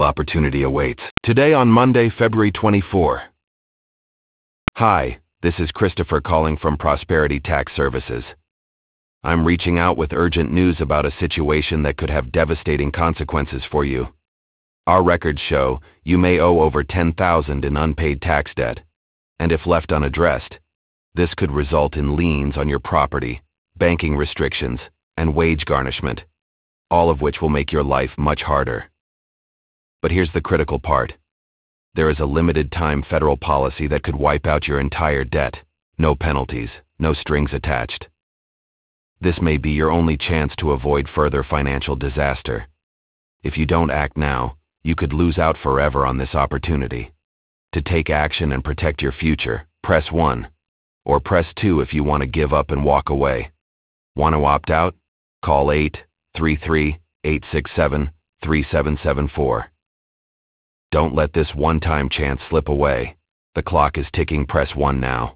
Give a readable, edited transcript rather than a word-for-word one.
opportunity awaits. Today on Monday, February 24. Hi, this is Christopher calling from Prosperity Tax Services. I'm reaching out with urgent news about a situation that could have devastating consequences for you. Our records show you may owe over $10,000 in unpaid tax debt, and if left unaddressed, this could result in liens on your property, banking restrictions, and wage garnishment, all of which will make your life much harder. But here's the critical part. There is a limited-time federal policy that could wipe out your entire debt. No penalties, no strings attached. This may be your only chance to avoid further financial disaster. If you don't act now, you could lose out forever on this opportunity. To take action and protect your future, press 1. Or press 2 if you want to give up and walk away. Want to opt out? Call 833-867-3774. Don't let this one-time chance slip away. The clock is ticking. Press 1 now.